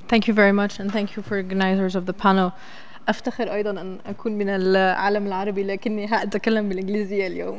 Thank you very much, and thank you for organizers of the panel. أفتخر أيضا أن أكون من العالم العربي لكني هأتكلم بالإنجليزية اليوم.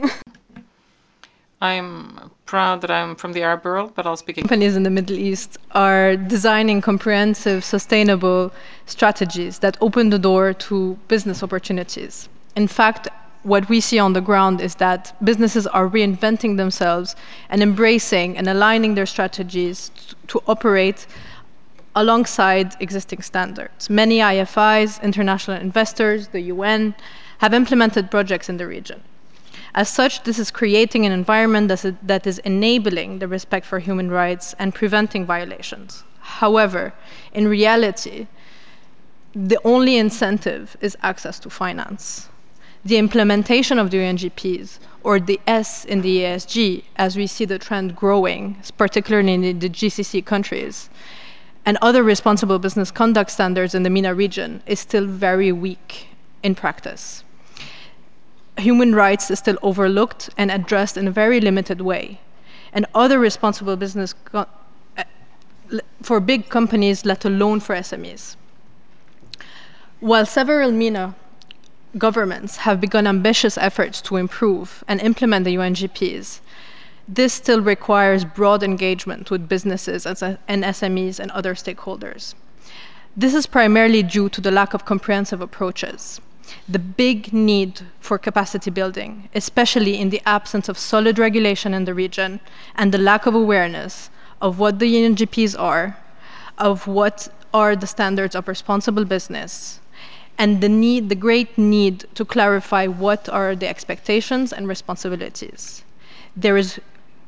I'm proud that I'm from the Arab world, but I'll speak. Companies in the Middle East are designing comprehensive, sustainable strategies that open the door to business opportunities. In fact, what we see on the ground is that businesses are reinventing themselves and embracing and aligning their strategies to operate alongside existing standards. Many IFIs, international investors, the UN, have implemented projects in the region. As such, this is creating an environment that is enabling the respect for human rights and preventing violations. However, in reality, the only incentive is access to finance. The implementation of the UNGPs, or the S in the ESG, as we see the trend growing, particularly in the GCC countries, and other responsible business conduct standards in the MENA region, is still very weak in practice. Human rights is still overlooked and addressed in a very limited way. And other responsible business for big companies, let alone for SMEs. While several MENA governments have begun ambitious efforts to improve and implement the UNGPs, this still requires broad engagement with businesses and SMEs and other stakeholders. This is primarily due to the lack of comprehensive approaches, the big need for capacity building, especially in the absence of solid regulation in the region, and the lack of awareness of what the UNGPs are, of what are the standards of responsible business, and the great need to clarify what are the expectations and responsibilities. There is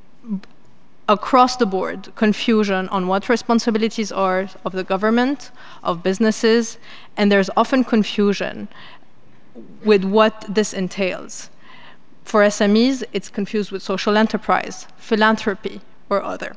across the board confusion on what responsibilities are of the government, of businesses, and there's often confusion with what this entails. For SMEs, it's confused with social enterprise, philanthropy, or other.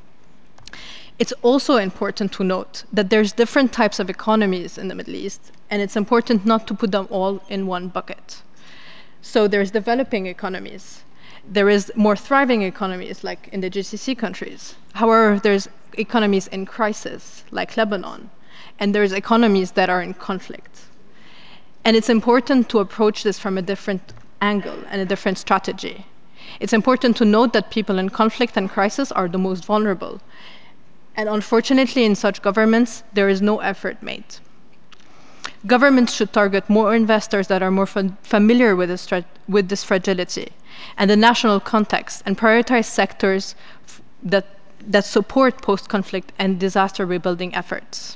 It's also important to note that there's different types of economies in the Middle East, and it's important not to put them all in one bucket. So there's developing economies. There is more thriving economies, like in the GCC countries. However, there's economies in crisis, like Lebanon, and there's economies that are in conflict. And it's important to approach this from a different angle and a different strategy. It's important to note that people in conflict and crisis are the most vulnerable. And unfortunately, in such governments, there is no effort made. Governments should target more investors that are more familiar with this fragility and the national context, and prioritize sectors that support post-conflict and disaster rebuilding efforts.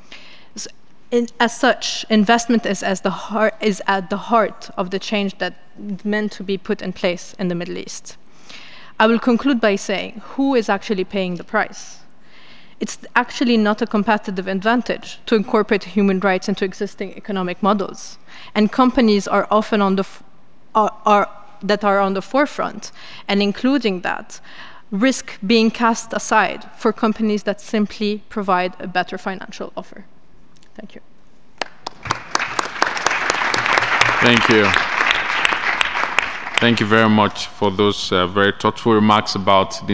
As such, investment is at the heart of the change that is meant to be put in place in the Middle East. I will conclude by saying, who is actually paying the price? It's actually not a competitive advantage to incorporate human rights into existing economic models. And companies are often that are on the forefront, and including that, risk being cast aside for companies that simply provide a better financial offer. Thank you. Thank you. Thank you very much for those very thoughtful remarks about the